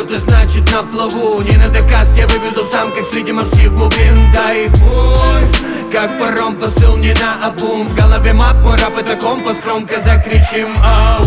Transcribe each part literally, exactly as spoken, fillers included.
ты значит на плаву. Не на доказ я вывезу сам, как среди морских глубин. Тайфун, как паром, посыл не на обум. В голове мап, мой рап это компас, громко закричим ау.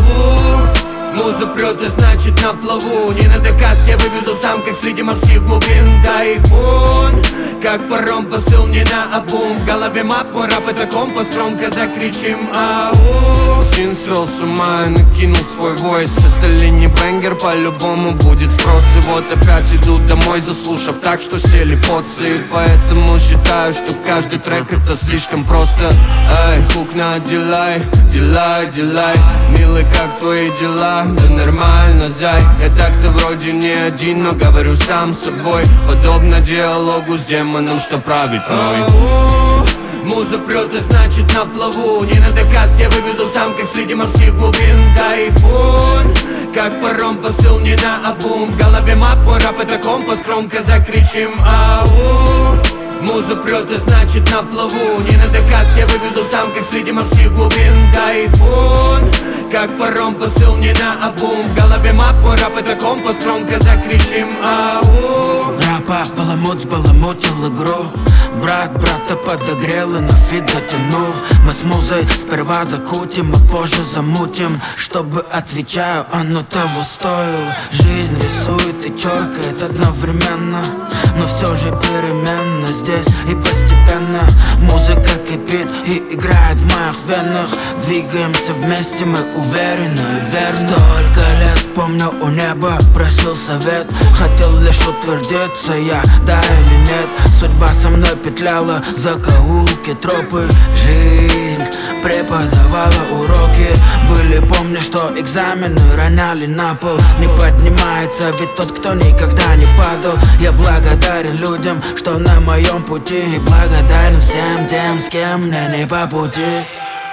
Муза прет, и значит на плаву. Не на доказ я вывезу сам, как среди морских глубин. Тайфун, как паром, посыл не на обум. В голове мап, мой рап это компас, громко закричим ау. Син свел с ума и накинул свой войс. Это ли не бэнгер, по-любому будет спрос. И вот опять иду домой, заслушав так, что сели поцы. И поэтому считаю, что каждый трек это слишком просто. Эй, хук на дилай, дилай, дилай. Милый, как твои дела? Да нормально, зай. Я так-то вроде не один, но говорю сам с собой. Подобно диалогу с демоном, что правит мной. Муза прет, и значит на плаву. Не на доказ я вывезу сам, как среди морских глубин. Тайфун, как паром, посыл не на обум. В голове мап, мой рап это компас, громко закричим ау. Муза прет, и значит на плаву. Не на доказ я вывезу сам, как среди морских глубин. Тайфун, как паром, посыл не на обум. В голове мап, мой рап это компас, громко закричим ау. Рапа баламут сбаламутил игру. Брат брата подогрел и на фит затянул. Мы с музой сперва закутим, а позже замутим. Чтобы, отвечаю, оно того стоило. Жизнь рисует и черкает одновременно, но все же переменно здесь и постепенно. Музыка кипит и играет в моих венах. Двигаемся вместе, мы уверены и верно. Столько лет, помню, у неба просил совет. Хотел лишь утвердиться я, да или нет. Судьба со мной петляла, закоулки, тропы. Жизнь преподавала уроки. Были, помню, что экзамены роняли на пол. Не поднимается ведь тот, кто никогда не падал. Я благодарен людям, что на моем пути. И благодарен всем тем, с кем мне не по пути.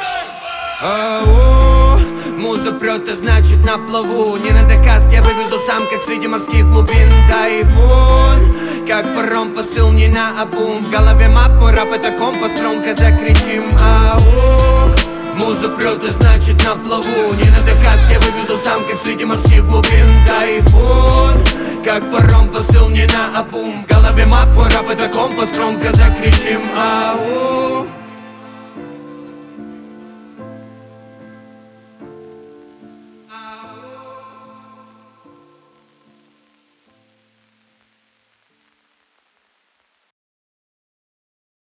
Ау, муза прет, и значит на плаву. Не на доказ я вывезу сам, как среди морских глубин. Тайфун, как паром, посыл не на обум. В голове мап, мой рап это компас, громко закричим ау. Муза прет, и значит на плаву. Не на доказ я вывезу сам, как среди морских глубин. Тайфун, как паром, посыл не на обум. В голове мап, мой рап это компас, громко закричим.